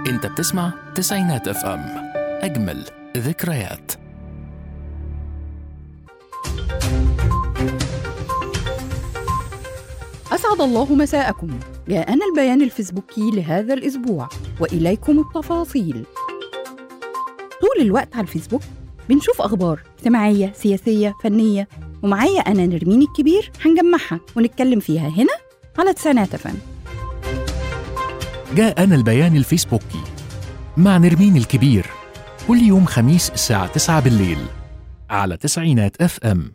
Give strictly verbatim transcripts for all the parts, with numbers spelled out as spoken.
انت بتسمع تسعينات اف ام، اجمل ذكريات. أسعد الله مساءكم. جاءنا البيان الفيسبوكي لهذا الأسبوع وإليكم التفاصيل. طول الوقت على الفيسبوك بنشوف أخبار اجتماعية، سياسية، فنية، ومعايا أنا نرمين الكبير هنجمعها ونتكلم فيها هنا على تسعينات اف ام. جاءنا البيان الفيسبوكي مع نرمين الكبير كل يوم خميس الساعة تسعة بالليل على تسعينات اف ام.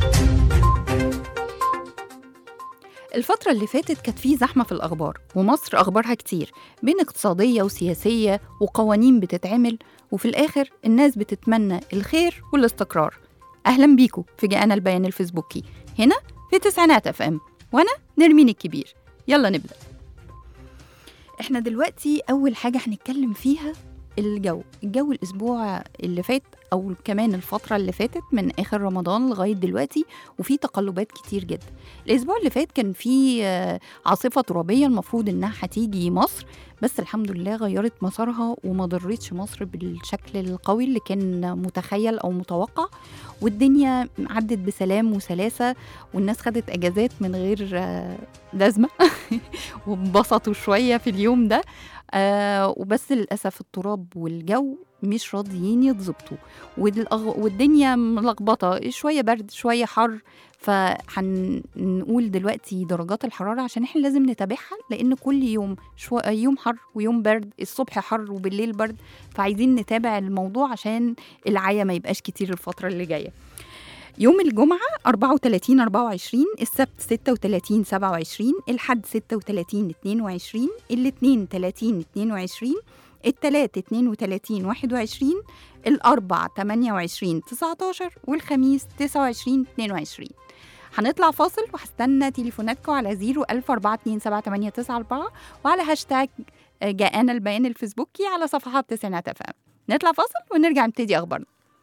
الفترة اللي فاتت كانت فيه زحمة في الأخبار، ومصر أخبارها كتير بين اقتصادية وسياسية وقوانين بتتعمل، وفي الآخر الناس بتتمنى الخير والاستقرار. أهلا بيكم في جاءنا البيان الفيسبوكي هنا في تسعينات اف ام، وأنا نرمين الكبير. يلا نبدأ. احنا دلوقتي أول حاجة هنتكلم فيها الجو الجو الأسبوع اللي فات أو كمان الفترة اللي فاتت من آخر رمضان لغاية دلوقتي، وفي تقلبات كتير جدا. الأسبوع اللي فات كان في عاصفة ترابية المفروض إنها هتيجي مصر، بس الحمد لله غيرت مسارها وما ضرتش مصر بالشكل القوي اللي كان متخيل أو متوقع، والدنيا عدت بسلام وسلاسة، والناس خدت أجازات من غير لازمة وانبسطوا شوية في اليوم ده. آه وبس للأسف التراب والجو مش راضيين يتظبطوا، والدنيا ملخبطة، شوية برد شوية حر. فهنقول دلوقتي درجات الحرارة عشان احنا لازم نتابعها، لأن كل يوم شو يوم حر ويوم برد، الصبح حر وبالليل برد، فعايزين نتابع الموضوع عشان العيا ما يبقاش كتير الفترة اللي جاية. يوم الجمعة أربعة وثلاثين أربعة وعشرين، السبت ستة وثلاثين سبعة وعشرين، الحد ستة وثلاثين اثنين وعشرين، الاثنين ثلاثين اثنين وعشرين، الثلاث اثنين وثلاثين واحد وعشرين، الأربع ثمانية وعشرين تسعة عشر، والخميس تسعة وعشرين اثنين وعشرين. هنطلع فاصل وهستنى تليفوناتكم على زيرو ألف أربعة اتنين سبعة تمانية تسعة أربعة وعلى هاشتاج جاءنا البيان الفيسبوكي على صفحات تسعينات اف ام. نطلع فاصل ونرجع نبتدي أخبارنا.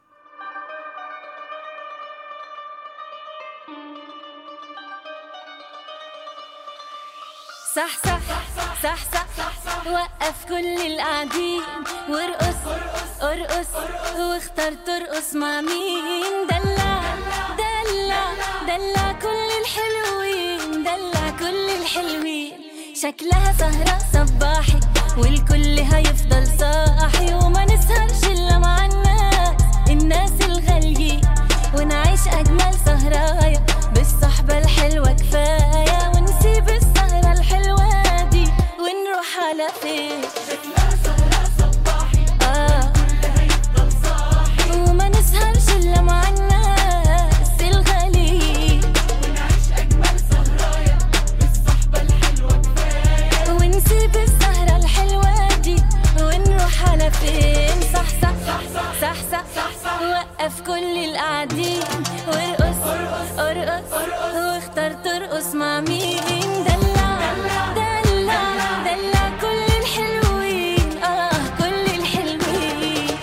صح صح صح صح وقف كل القاعدين وارقص ارقص واختار ترقص مع مين. دلع دلع دلع كل الحلوين، دلع كل الحلوين. شكلها سهرة صباحي والكل هيفضل صاحي، وما نسهرش إلا مع الناس الناس الغاليين، ونعيش أجمل سهرايا بالصحبة الحلوة كفاية، ونسيب السهرة الحلوة دي ونروح على فين. شكلها سهرة صباحي آه. كل هيفضل صاحي، وما نسهرش إلا مع الناس الغاليين، ونعيش أجمل سهرايا بالصحبة الحلوة كفاية، ونسيب السهرة الحلوة دي ونروح على فين. صح صح صح صح صح, صح, صح. وقف كل القاعدين وارقص ارقص واختار ترقص مع مين. دلع دلع دلع كل الحلوين اه كل الحلوين.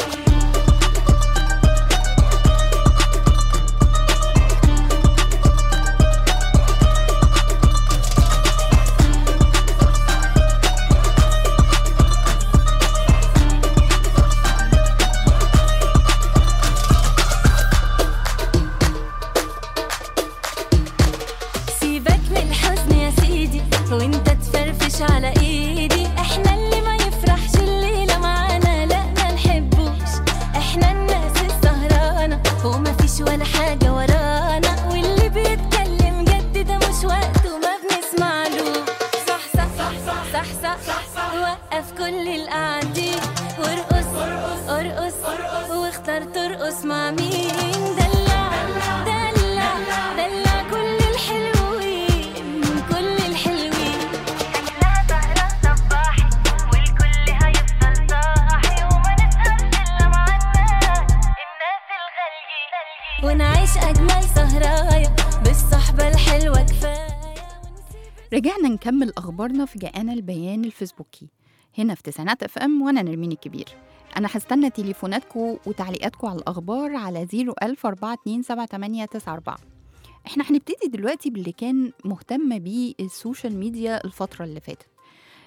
وانت تفرفش على ايدي، احنا اللي ما يفرحش الليلة معانا لا ما نحبوش، احنا الناس السهرانة وما فيش ولا حاجة ورانا، واللي بيتكلم جد ده مش وقته ما بنسمعلوش. صح صح صح صح صح, صح, صح. وقف كل القاعدين وارقص ارقص واختار ترقص مع مين. دلع دلع دلع كل الحلوين كل الحلوين. ونعيش أجمل سهرايا بالصحبة الحلوة كفاية. رجعنا نكمل أخبارنا في جاءنا البيان الفيسبوكي هنا في تسعينات اف ام، وأنا نرمين الكبير. أنا هستنى تليفوناتكم وتعليقاتكم على الأخبار على زيرو ألف أربعة اتنين سبعة تمانية تسعة أربعة. احنا هنبتدي دلوقتي باللي كان مهتم بيه السوشيال ميديا الفترة اللي فاتت.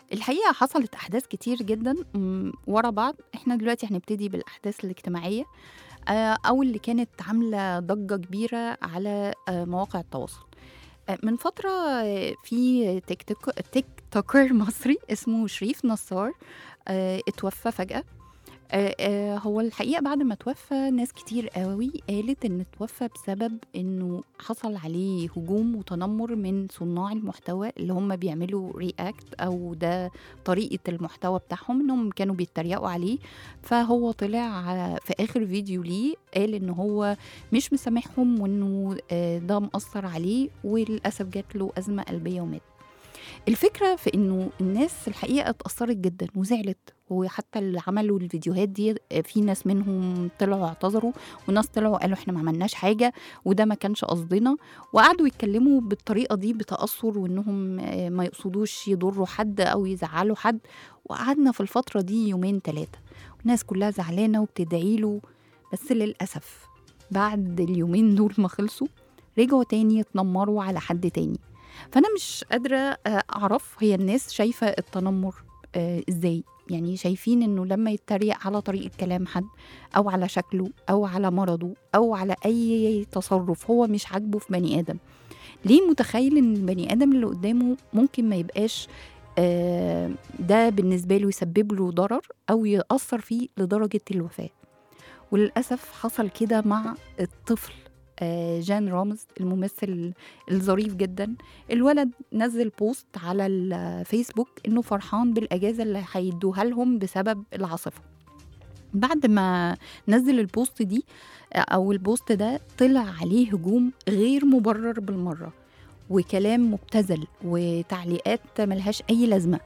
الحقيقة حصلت أحداث كتير جدا م، ورا بعض. احنا دلوقتي هنبتدي بالأحداث الاجتماعية، آه، أو اللي كانت عاملة ضجة كبيرة على آه، مواقع التواصل. آه، من فترة آه، في تيك توك تيك توكر مصري اسمه شريف نصار آه، اتوفى فجأة. آه، آه، هو الحقيقة بعد ما توفى ناس كتير قوي قالت إن توفى بسبب إنه حصل عليه هجوم وتنمر من صناع المحتوى اللي هم بيعملوا رياكت، أو ده طريقة المحتوى بتاعهم، إنهم كانوا بيتريقوا عليه. فهو طلع على- في آخر فيديو ليه قال إن هو مش مسامحهم، وإنه آه، ده مأثر عليه، وللأسف جات له أزمة قلبية ومات. الفكرة في إنه الناس الحقيقة اتأثرت جدا وزعلت، وحتى اللي عملوا الفيديوهات دي في ناس منهم طلعوا اعتذروا، وناس طلعوا قالوا احنا ما عملناش حاجة وده ما كانش قصدنا، وقعدوا يتكلموا بالطريقة دي بتأثر، وإنهم آه، ما يقصدوش يضروا حد أو يزعلوا حد. وقعدنا في الفترة دي يومين ثلاثة والناس كلها زعلانة وبتدعي له، بس للأسف بعد اليومين دول ما خلصوا رجعوا تاني يتنمروا على حد تاني. فأنا مش قادرة آه، أعرف هي الناس شايفة التنمر آه، إزاي. يعني شايفين إنه لما يتريق على طريقة كلام حد، أو على شكله، أو على مرضه، أو على أي تصرف هو مش عاجبه في بني آدم، ليه متخيل إن البني آدم اللي قدامه ممكن ما يبقاش آه، ده بالنسبة له يسبب له ضرر أو يأثر فيه لدرجة الوفاة؟ وللأسف حصل كده مع الطفل آه، جان رامز، الممثل الظريف جدا. الولد نزل بوست على الفيسبوك إنه فرحان بالأجازة اللي هيدوها لهم بسبب العاصفة. بعد ما نزل البوست دي آه، أو البوست ده طلع عليه هجوم غير مبرر بالمرة، وكلام مبتذل وتعليقات ملهاش أي لازمة.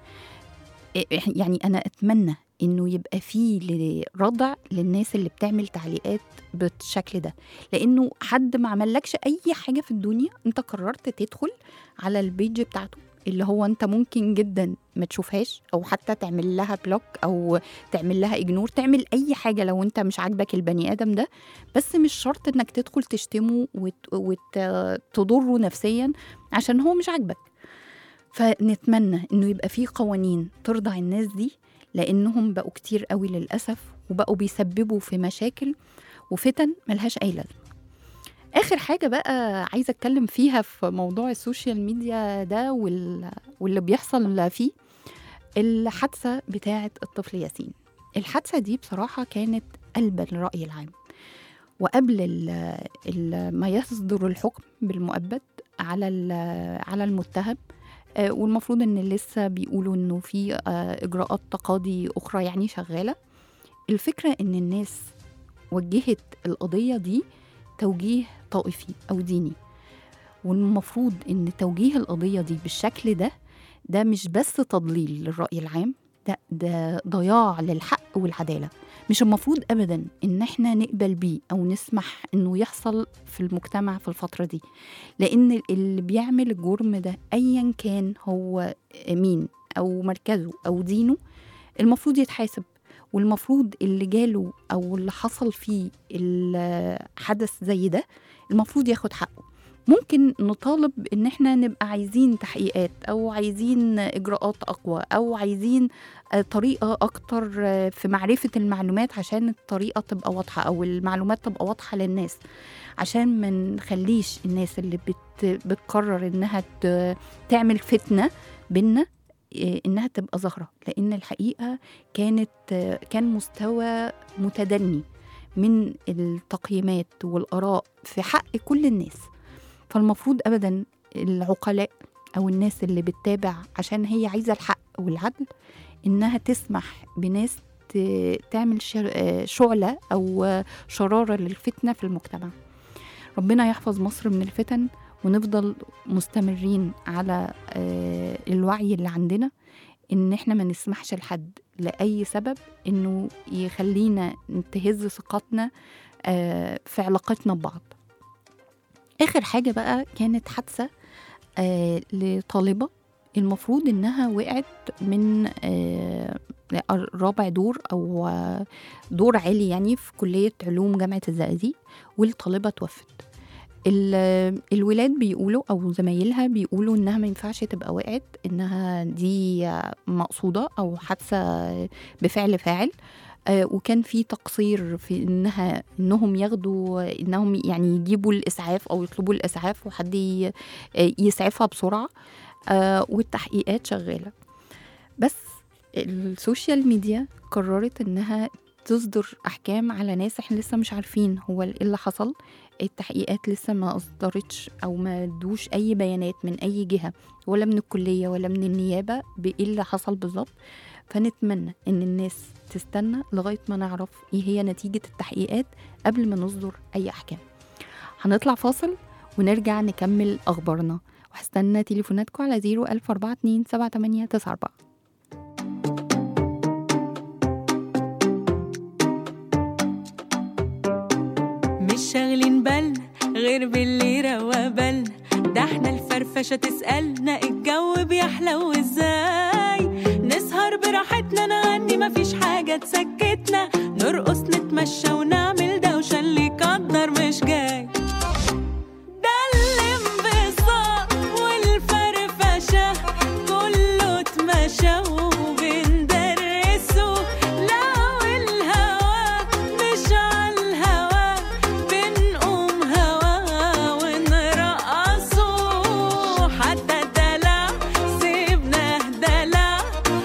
يعني أنا أتمنى إنه يبقى فيه ردع للناس اللي بتعمل تعليقات بالشكل ده، لأنه حد ما عملكش أي حاجة في الدنيا، أنت قررت تدخل على البيج بتاعته اللي هو أنت ممكن جدا ما تشوفهاش، أو حتى تعمل لها بلوك، أو تعمل لها إجنور، تعمل أي حاجة لو أنت مش عاجبك البني آدم ده. بس مش شرط إنك تدخل تشتمه وتضره نفسيا عشان هو مش عاجبك. فنتمنى إنه يبقى فيه قوانين ترضع الناس دي، لأنهم بقوا كتير قوي للأسف، وبقوا بيسببوا في مشاكل وفتن ملهاش أي لازمة. آخر حاجة بقى عايزة أتكلم فيها في موضوع السوشيال ميديا ده وال... واللي بيحصل فيه، الحادثة بتاعة الطفل ياسين. الحادثة دي بصراحة كانت قلبة للرأي العام، وقبل ال... ال... ما يصدر الحكم بالمؤبد على ال... على المتهم، آه، والمفروض ان لسه بيقولوا انه في آه، اجراءات تقاضي اخرى يعني شغاله. الفكره ان الناس وجهت القضيه دي توجيه طائفي او ديني، والمفروض ان توجيه القضيه دي بالشكل ده ده مش بس تضليل للراي العام، ده ده ضياع للحق والعداله. مش المفروض ابدا ان احنا نقبل بيه او نسمح انه يحصل في المجتمع في الفتره دي، لان اللي بيعمل الجرم ده ايا كان هو مين او مركزه او دينه المفروض يتحاسب. والمفروض اللي جاله او اللي حصل فيه الحدث زي ده المفروض ياخد حقه. ممكن نطالب ان احنا نبقى عايزين تحقيقات، او عايزين اجراءات اقوى، او عايزين طريقة اكتر في معرفة المعلومات عشان الطريقة تبقى واضحة، او المعلومات تبقى واضحة للناس، عشان ما نخليش الناس اللي بت بتقرر انها تعمل فتنة بينا انها تبقى ظاهرة. لان الحقيقة كانت كان مستوى متدني من التقييمات والآراء في حق كل الناس. فالمفروض أبدا العقلاء أو الناس اللي بتتابع عشان هي عايزة الحق والعدل إنها تسمح بناس تعمل شعلة أو شرارة للفتنة في المجتمع. ربنا يحفظ مصر من الفتن، ونفضل مستمرين على الوعي اللي عندنا إن إحنا ما نسمحش لحد لأي سبب إنه يخلينا نتهز ثقتنا في علاقتنا ببعض. آخر حاجة بقى كانت حادثة آه لطالبة المفروض إنها وقعت من آه رابع دور أو آه دور عالي يعني في كلية علوم جامعة الزقازيق، والطالبة توفت. ال- الولاد بيقولوا او زمايلها بيقولوا انها ما ينفعش تبقى وقعت، انها دي مقصوده او حادثه بفعل فاعل. آه، وكان في تقصير في انها انهم ياخدوا انهم يعني يجيبوا الاسعاف او يطلبوا الاسعاف وحد ي- آه، يسعفها بسرعه. آه، والتحقيقات شغاله. بس السوشيال ميديا قررت انها تصدر احكام على ناس احنا لسه مش عارفين هو ايه اللي حصل. التحقيقات لسه ما اصدرتش او ما ادوش اي بيانات من اي جهه، ولا من الكليه ولا من النيابه بايه اللي حصل بالظبط. فنتمنى ان الناس تستنى لغايه ما نعرف ايه هي نتيجه التحقيقات قبل ما نصدر اي احكام. هنطلع فاصل ونرجع نكمل اخبارنا، وهستنى تليفوناتكم على صفر ألف أربعة اتنين سبعة تمانية تسعة أربعة. مش شاغلين بالنا غير باللي روا بالنا، ده احنا الفرفشة تسألنا الجو بيحلو ازاي. نسهر براحتنا نغني مفيش حاجة تسكتنا، نرقص نتمشى ونعمل دوشة اللي يقدر مش جاي. ده الانبساط والفرفشة كله اتمشى وبندرسه، لو الهوا مش عالهوا بنقوم هوا ونرقصه. حتى الدلع سيبناه دلع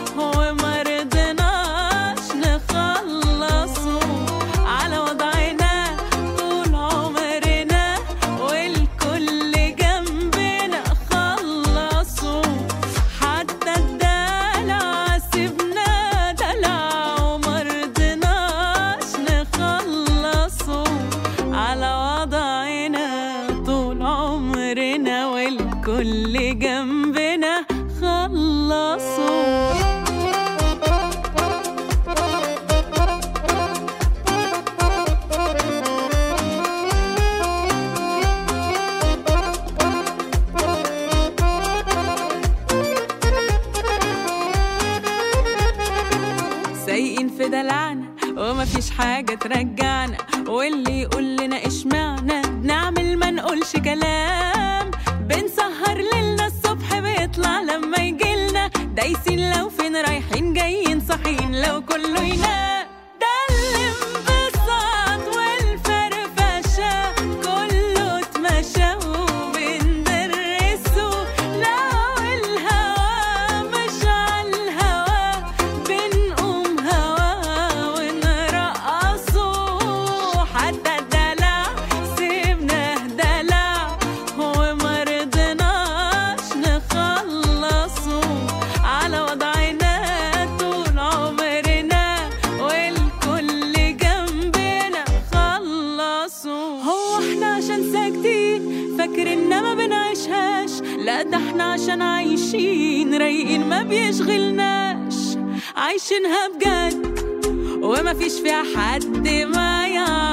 ومرضناش نخلصه، على وضعنا طول عمرنا والكل جنبنا خلصه. حتى الدلع سيبناه دلع ومرضناش نخلصه، على وضعنا طول عمرنا والكل جنبنا خلصوا. سايقين في دلعنا ومفيش حاجة ترجعنا، واللي يقول لنا اشمعنا نعمل ما نقولش كلام. بنسهر ليلنا الصبح بيطلع لما يجيلنا، دايسين لو فين رايحين جايين صاحيين لو كله ينام. ده الانبساط والفرفشة كله اتمشى وبندرسه، لو الهوا مش عالهوا بنقوم هوا ونرقصه. حتى الدلع سيبناه دلع ومرضناش نخلصه، على وضعنا طول عمرنا والكل جنبنا خلصوا. هو احنا عشان ساكتين فاكرنا ما بنعيشهاش؟ لا ده احنا عشان عايشين رايقين ما بيشغلناش، عايشينها بجد وما فيش فيها حد ما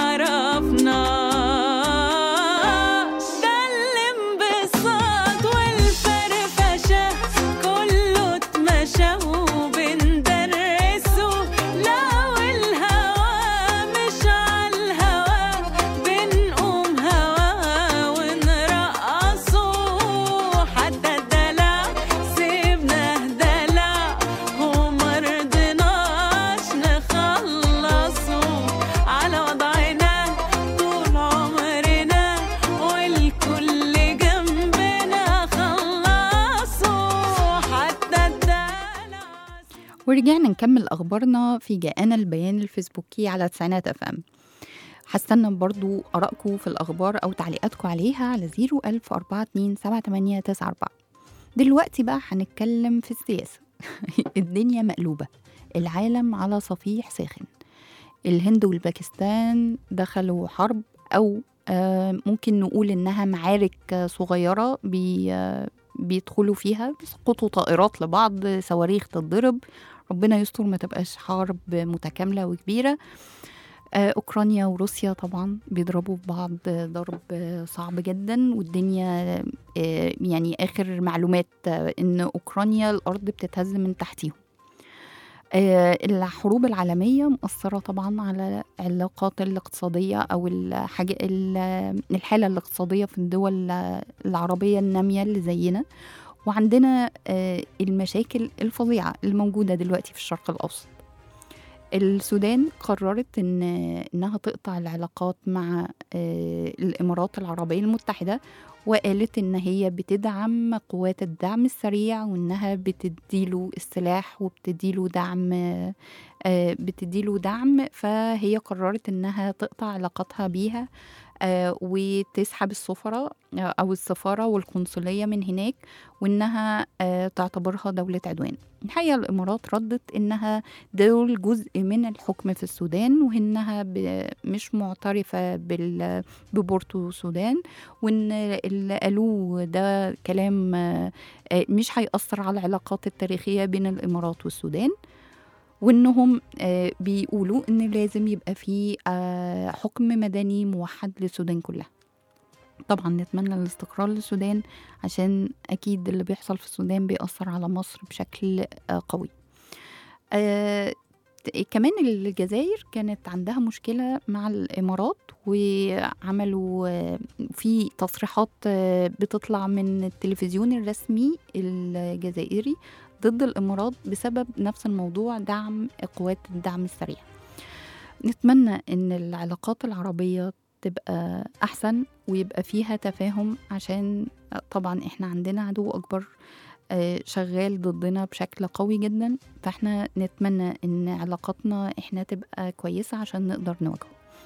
يعرفناش. ده الانبساط والفرفشة كله اتمشى وبندرسه، لو الهوا مش عالهوا بنقوم هوا ونرقصه. حتى الدلع سيبناه دلع ومرضناش نخلصه، على وضعنا طول عمرنا والكل جنبنا خلصوا. حتى الدلع. ورجعنا نكمل أخبارنا في جاءنا البيان الفيسبوكي على تسعينات اف ام. هستنى برضو آرائكم في الأخبار أو تعليقاتكم عليها على صفر ألف أربعة اتنين سبعة تمانية تسعة أربعة. دلوقتي بقى هنتكلم في السياسة. الدنيا مقلوبة، العالم على صفيح ساخن. الهند والباكستان دخلوا حرب، أو آه، ممكن نقول إنها معارك آه، صغيرة بي آه، بيدخلوا فيها، بيسقطوا طائرات لبعض، صواريخ تتضرب. ربنا يستر ما تبقاش حرب متكاملة وكبيرة. آه، أوكرانيا وروسيا طبعا بيضربوا في بعض آه، ضرب آه، صعب جدا. والدنيا آه، يعني آخر معلومات آه، إن أوكرانيا الأرض بتتهز من تحتيهم. آه، الحروب العالمية مؤثرة طبعا على العلاقات الاقتصادية أو الحاجة ال- الحالة الاقتصادية في الدول العربية النامية اللي زينا. وعندنا آه، المشاكل الفظيعة الموجودة دلوقتي في الشرق الأوسط. السودان قررت إن إنها تقطع العلاقات مع آه، الإمارات العربية المتحدة، وقالت إن هي بتدعم قوات الدعم السريع، وإنها بتديله السلاح وبتديله دعم آه، بتديله دعم. فهي قررت إنها تقطع علاقاتها بيها آه، وتسحب السفراء آه، أو السفارة والقنصلية من هناك، وإنها آه، تعتبرها دولة عدوان. الحقيقة الإمارات ردت إنها دول جزء من الحكم في السودان، وإنها ب- مش معترفة بال- ببورتو السودان، وإن اللي قالوه ده كلام آه، آه، مش هيأثر على العلاقات التاريخية بين الإمارات والسودان، وإنهم آه، بيقولوا إن لازم يبقى في آه، حكم مدني موحد للسودان كلها. طبعا نتمنى الاستقرار للسودان، عشان أكيد اللي بيحصل في السودان بيأثر على مصر بشكل آه، قوي. آه، كمان الجزائر كانت عندها مشكلة مع الإمارات، وعملوا آه، في تصريحات آه، بتطلع من التلفزيون الرسمي الجزائري ضد الإمارات بسبب نفس الموضوع، دعم قوات الدعم السريع. نتمنى إن العلاقات العربية تبقى أحسن ويبقى فيها تفاهم، عشان طبعا إحنا عندنا عدو أكبر آه، شغال ضدنا بشكل قوي جدا. فإحنا نتمنى إن علاقاتنا إحنا تبقى كويسة عشان نقدر نواجهه.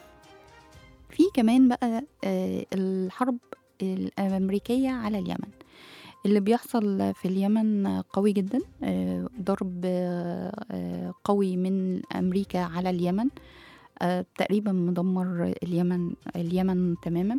في كمان بقى آه، الحرب الأمريكية على اليمن. اللي بيحصل في اليمن قوي جدا، آه، ضرب آه، آه، قوي من أمريكا على اليمن، آه، تقريبا مدمر اليمن اليمن تماما.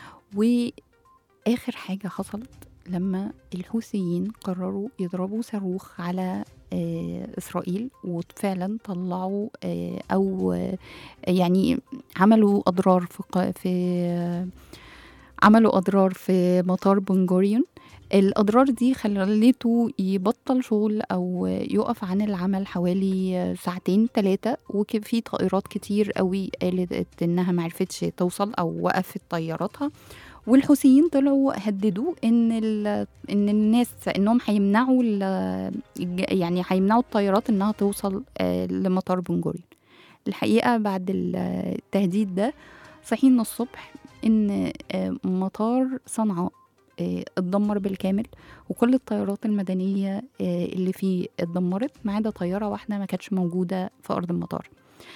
وآخر حاجة حصلت لما الحوثيين قرروا يضربوا صاروخ على آه، إسرائيل، وفعلا طلعوا آه، أو آه، يعني عملوا أضرار في ق- في آه، عملوا أضرار في مطار بن غوريون. الأضرار دي خلته يبطل شغل أو يقف عن العمل حوالي ساعتين ثلاثة، وفي طائرات كتير قوي قالت إنها معرفتش توصل أو وقفت طياراتها. والحوثيين طلعوا هددوا إن ال- إن الناس إنهم هيمنعوا ال- الج- يعني هيمنعوا الطيارات إنها توصل آه، لمطار بن غوريون. الحقيقة بعد التهديد ده صحينا الصبح إن آه، مطار صنعاء آه، اتدمر بالكامل، وكل الطيارات المدنية آه، اللي فيه اتدمرت، ما عدا طيارة واحدة ما كانتش موجودة في أرض المطار.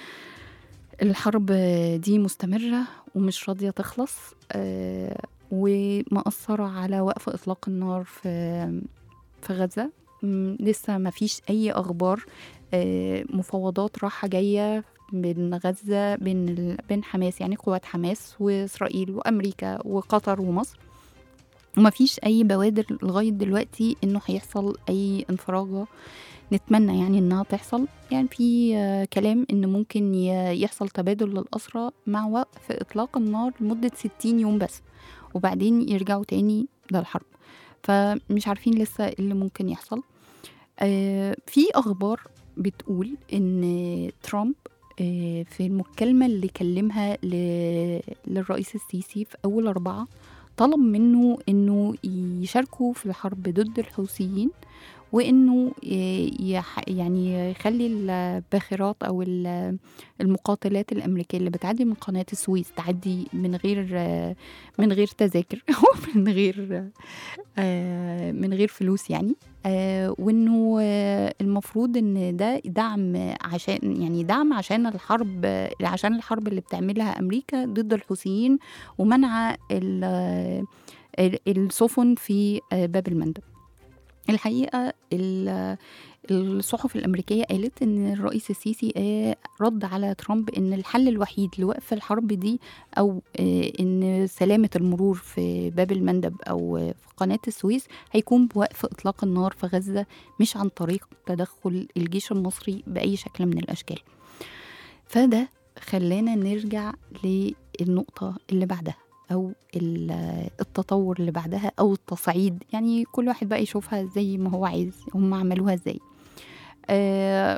الحرب آه، دي مستمرة ومش راضية تخلص، آه، ومأثرة على وقف إطلاق النار في في غزة. م، لسه ما فيش أي أخبار. آه، مفاوضات رايحة جاية بين غزة بين ال- بين حماس، يعني قوات حماس وإسرائيل وأمريكا وقطر ومصر، وما فيش أي بوادر لغاية دلوقتي إنه هيحصل أي انفراجة. نتمنى يعني إنها تحصل. يعني في آه، كلام إن ممكن ي- يحصل تبادل للأسرى مع وقف إطلاق النار لمدة ستين يوم بس، وبعدين يرجعوا تاني للحرب. فمش عارفين لسه إيه اللي ممكن يحصل. آه، في أخبار بتقول إن ترامب آه، في المكالمة اللي كلمها ل- للرئيس السيسي في أول أربعة طلب منه إنه يشاركوا في الحرب ضد الحوثيين، وإنه ي- يح يعني يخلي الباخرات أو ال- المقاتلات الأمريكية اللي بتعدي من قناة السويس تعدي من غير آه، من غير تذاكر أو من غير آه، من غير فلوس يعني. آه، وانه آه، المفروض ان ده دعم عشان يعني دعم عشان الحرب عشان الحرب اللي بتعملها امريكا ضد الحوثيين، ومنع ال- ال- السفن في آه، باب المندب. الحقيقة ال- الصحف الأمريكية قالت إن الرئيس السيسي آه، رد على ترامب إن الحل الوحيد لوقف الحرب دي، أو آه، إن سلامة المرور في باب المندب أو آه، في قناة السويس، هيكون بوقف إطلاق النار في غزة، مش عن طريق تدخل الجيش المصري بأي شكل من الأشكال. فده خلانا نرجع للنقطة اللي بعدها، أو ال- التطور اللي بعدها، أو التصعيد. يعني كل واحد بقى يشوفها زي ما هو عايز، هم عملوها ازاي. آه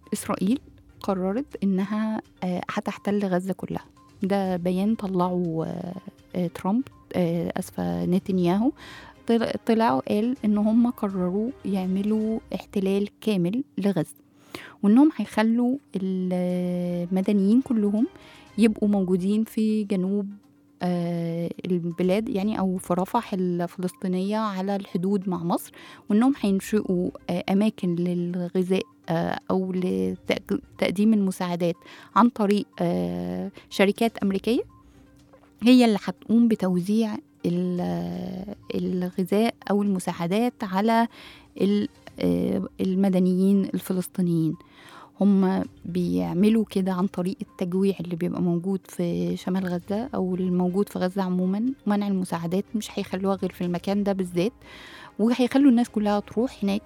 إسرائيل قررت إنها آه، هتحتل غزة كلها. ده بيان طلعه آه، آه، ترامب، آه، أسفة نتنياهو، طل- طلعوا قال إن هم قرروا يعملوا احتلال كامل لغزة، وإنهم هيخلوا المدنيين كلهم يبقوا موجودين في جنوب آه، البلاد، يعني أو في رفح الفلسطينية على الحدود مع مصر، وإنهم هينشئوا آه، أماكن للغذاء آه، أو لتقديم المساعدات عن طريق آه، شركات أمريكية هي اللي هتقوم بتوزيع ال- الغذاء أو المساعدات على ال- آه، المدنيين الفلسطينيين. هم بيعملوا كده عن طريق التجويع اللي بيبقى موجود في شمال غزة أو الموجود في غزة عموما. منع المساعدات مش هيخلوها غير في المكان ده بالذات، وهيخلوا الناس كلها تروح هناك.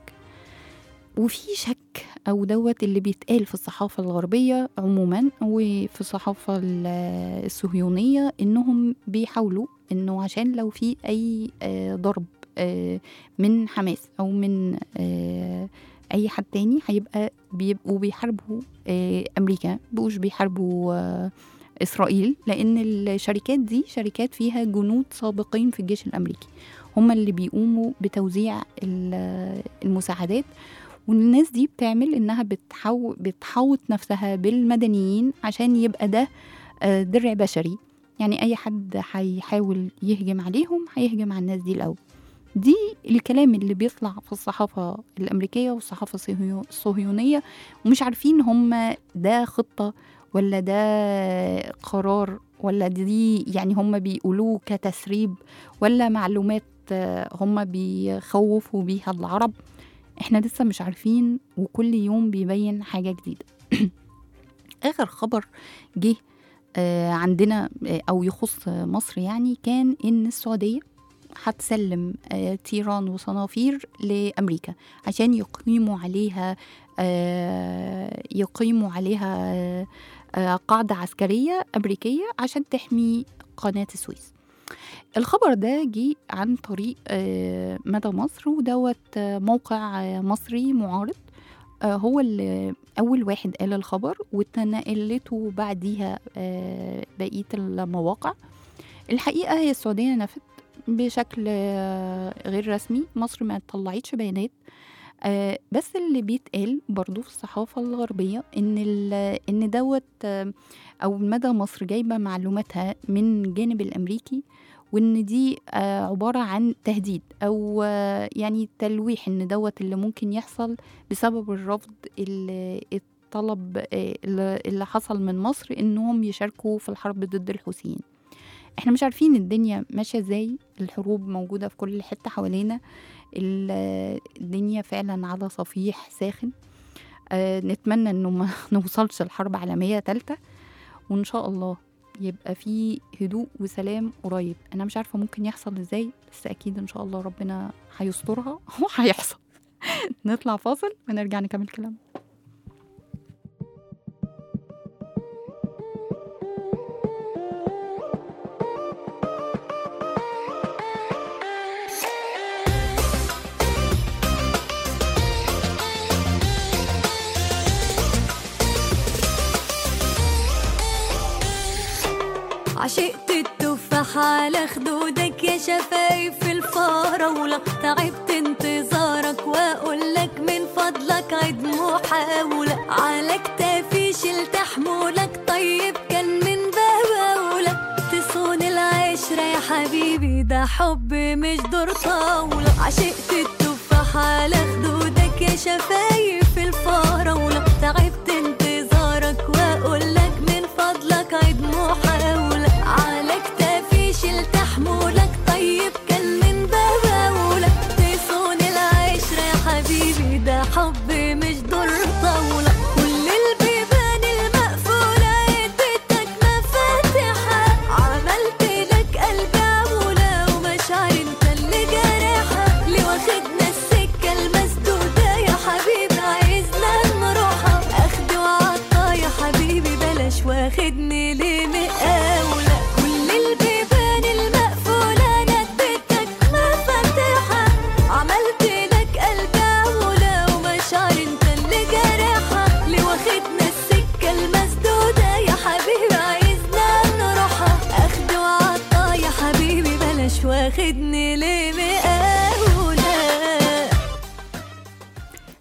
وفي شك أو دوت اللي بيتقال في الصحافة الغربية عموما وفي الصحافة ال- الصهيونية، إنهم بيحاولوا إنه عشان لو في أي آه، ضرب آه، من حماس أو من آه، أي حد تاني، هيبقى بيبقوا بيحاربوا آه، أمريكا، مبقوش بيحاربوا آه، إسرائيل، لأن الشركات دي شركات فيها جنود سابقين في الجيش الأمريكي، هم اللي بيقوموا بتوزيع ال- المساعدات. والناس دي بتعمل إنها بتحو... بتحوط نفسها بالمدنيين عشان يبقى ده آه، درع بشري، يعني أي حد هيحاول يهجم عليهم هيهجم على الناس دي الأول. دي الكلام اللي بيطلع في الصحافة الأمريكية والصحافة الصهيو- الصهيونية، ومش عارفين هم ده خطة ولا ده قرار ولا دي يعني هم بيقولوه كتسريب ولا معلومات آه، هم بيخوفوا بيها العرب. احنا لسه مش عارفين، وكل يوم بيبين حاجة جديدة. آخر خبر جه آه، عندنا آه، أو يخص مصر يعني كان إن السعودية هتسلم آه، تيران وصنافير لأمريكا عشان يقيموا عليها آه، يقيموا عليها آه، آه، قاعدة عسكرية أمريكية عشان تحمي قناة السويس. الخبر ده جه عن طريق آه، مدى مصر، ودوت آه، موقع آه، مصري معارض، آه، هو اللي أول واحد قال الخبر وتنقلته بعديها آه، بقية المواقع. الحقيقة هي السعودية نفت بشكل آه، غير رسمي، مصر ما طلعتش بيانات، آه، بس اللي بيتقال برضو في الصحافة الغربية إن ال- إن دوت آه، أو مدى مصر جايبة معلوماتها من جانب الأمريكي، وإن دي آه، عبارة عن تهديد أو آه، يعني تلويح إن دوت اللي ممكن يحصل بسبب الرفض اللي الطلب آه، اللي اللي حصل من مصر إنهم يشاركوا في الحرب ضد الحوثيين. احنا مش عارفين الدنيا ماشية ازاي، الحروب موجودة في كل حتة حوالينا، ال- الدنيا فعلا على صفيح ساخن. آه نتمنى انه ما نوصلش لحرب عالمية تالتة، وان شاء الله يبقى في هدوء وسلام قريب. انا مش عارفة ممكن يحصل ازاي، بس اكيد ان شاء الله ربنا هيسترها وهيحصل. نطلع فاصل ونرجع نكمل كلام. عشقت التفاح على خدودك يا شفايف الفراولة، تعبت انتظارك واقولك من فضلك عيد محاولة، على كتافي شلت حمولك طيب كان من بهولة، تصون العشرة يا حبيبي ده حب مش دور طاولة. عشقت التفاح على خدودك يا شفايف الفراولة، تعبت انتظارك واقولك من فضلك عيد محاولة، على كتافي شلت حمولك طيب كان من بهولة، تصون العشرة يا حبيبي ده حب مش دور طاولة. كل البيبان المقفولة اديتك مفاتيحها، عملت لك قلب عمولة ومشاعر انت اللي جارحها، اللي واخدنا السكة المسدودة يا حبيبي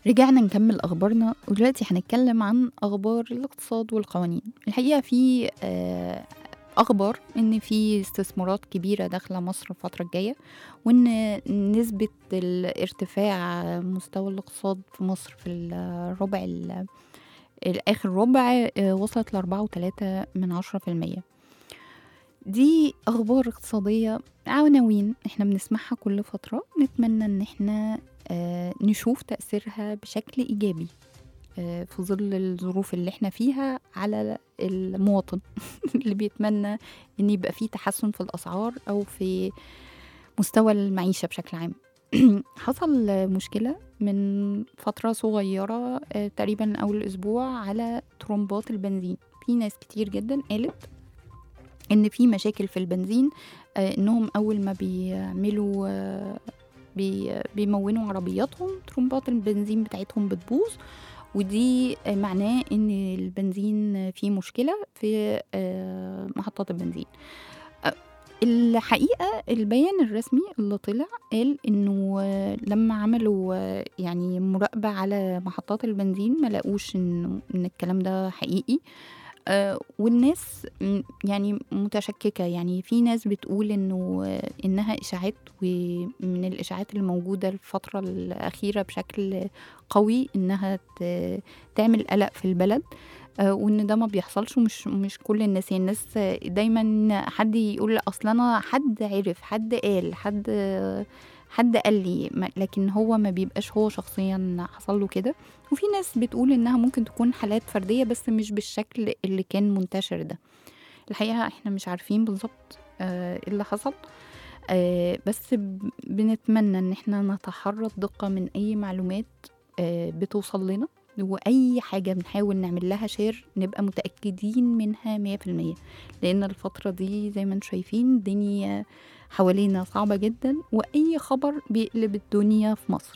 رجعنا نكمل أخبارنا، ودلوقتي هنتكلم عن أخبار الاقتصاد والقوانين. الحقيقة في آه، أخبار إن في استثمارات كبيرة داخلة مصر الفترة الجاية، وإن نسبة الارتفاع مستوى الاقتصاد في مصر في الربع ال- الآخر ربع آه، وصلت لأربعة وتلاتة من عشرة في المية. دي أخبار اقتصادية، عناوين احنا بنسمعها كل فترة، نتمنى إن احنا آه، نشوف تأثيرها بشكل إيجابي آه، في ظل الظروف اللي احنا فيها على المواطن اللي بيتمنى إن يبقى فيه تحسن في الأسعار أو في مستوى المعيشة بشكل عام. حصل مشكلة من فترة صغيرة آه، تقريبا أول أسبوع على ترمبات البنزين. في ناس كتير جدا قالت ان في مشاكل في البنزين، آه انهم اول ما بيعملوا آه بي بيمونوا عربياتهم ترمبات البنزين بتاعتهم بتبوظ، ودي آه معناه ان البنزين فيه مشكلة في آه محطات البنزين. آه الحقيقة البيان الرسمي اللي طلع قال انه آه لما عملوا آه يعني مراقبة على محطات البنزين ما لقوش ان, إن الكلام ده حقيقي. آه والناس م- يعني متشككة، يعني في ناس بتقول إنه آه إنها إشاعات، ومن الإشاعات الموجودة الفترة الأخيرة بشكل قوي إنها ت- تعمل قلق في البلد، آه وإن ده ما بيحصلش. ومش مش كل الناس، يعني الناس آه، دايما حد يقول أصل أنا حد عرف، حد قال، حد آه، حد قال لي، ما- لكن هو ما بيبقاش هو شخصيا حصل له كده. وفي ناس بتقول إنها ممكن تكون حالات فردية بس مش بالشكل اللي كان منتشر ده. الحقيقة احنا مش عارفين بالظبط آه، ايه اللي حصل، آه، بس ب- بنتمنى ان احنا نتحرى الدقة من اي معلومات آه، بتوصل لنا، واي حاجة بنحاول نعمل لها شير نبقى متأكدين منها مية في المية، لان الفترة دي زي ما انتم شايفين الدنيا حوالينا صعبة جدا، واي خبر بيقلب الدنيا في مصر.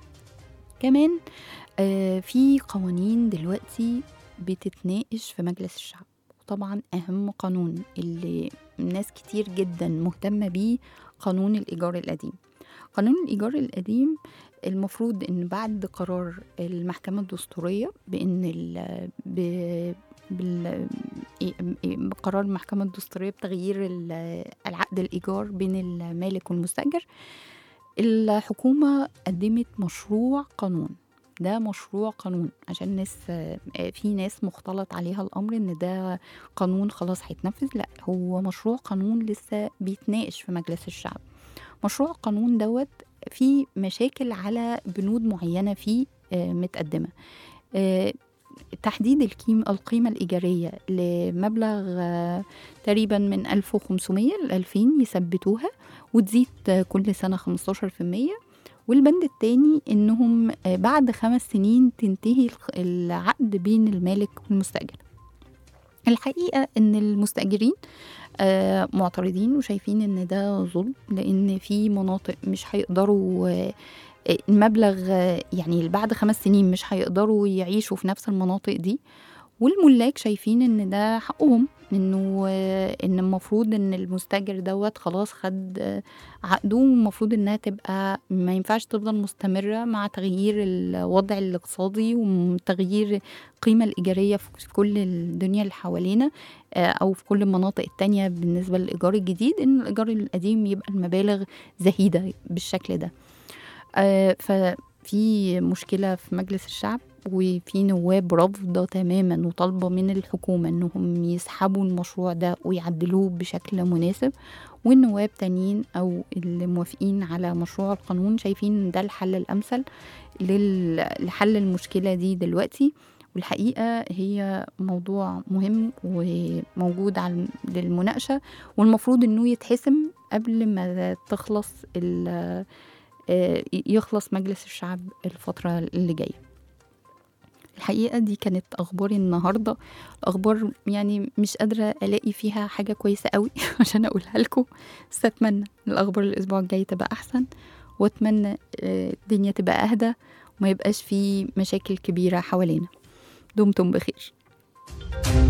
كمان آه، في قوانين دلوقتي بتتناقش في مجلس الشعب، وطبعا أهم قانون اللي ناس كتير جدا مهتمة بيه قانون الإيجار القديم. قانون الإيجار القديم المفروض إن بعد قرار المحكمة الدستورية بإن ال ب بال إيه- إيه- بقرار المحكمة الدستورية بتغيير ال- العقد الإيجار بين المالك والمستأجر، الحكومة قدمت مشروع قانون. ده مشروع قانون عشان الناس آه، في ناس مختلط عليها الأمر إن ده قانون خلاص هيتنفذ. لا، هو مشروع قانون لسه بيتناقش في مجلس الشعب. مشروع القانون دوت فيه مشاكل على بنود معينة فيه آه، متقدمة. آه، تحديد القيمة القيمة الإيجارية لمبلغ آه، تقريبا من ألف وخمسمية ل ألفين يثبتوها، وتزيد آه، كل سنة خمستاشر في المية. والبند التاني إنهم آه، بعد خمس سنين تنتهي الخ- العقد بين المالك والمستأجر. الحقيقة إن المستأجرين آه، معترضين وشايفين إن ده ظلم، لأن في مناطق مش هيقدروا آه، المبلغ آه، يعني بعد خمس سنين مش هيقدروا يعيشوا في نفس المناطق دي. والملاك شايفين ان ده حقهم، انه آه، ان المفروض ان المستاجر دوت خلاص خد آه، عقده، والمفروض انها تبقى ما ينفعش تفضل مستمرة مع تغيير الوضع الاقتصادي وتغيير القيمة الإيجارية في كل الدنيا اللي حوالينا آه، أو في كل المناطق التانية. بالنسبة للإيجار الجديد إن الإيجار القديم يبقى المبالغ زهيدة بالشكل ده. آه، ففي مشكلة في مجلس الشعب، وفي نواب رافضة تماما وطالبة من الحكومة انهم يسحبوا المشروع ده ويعدلوه بشكل مناسب. والنواب تانيين او اللي موافقين على مشروع القانون شايفين ان ده الحل الامثل لل- لحل المشكلة دي دلوقتي. والحقيقة هي موضوع مهم وموجود على للمناقشة، والمفروض انه يتحسم قبل ما تخلص ال- آه، يخلص مجلس الشعب الفترة اللي جاية. الحقيقة دي كانت أخباري النهاردة. أخبار يعني مش قادرة ألاقي فيها حاجة كويسة قوي عشان أقولها لكم، بس أتمنى الأخبار الأسبوع الجاي تبقى أحسن، وأتمنى آه، الدنيا تبقى أهدى وما يبقاش في مشاكل كبيرة حوالينا. دمتم بخير.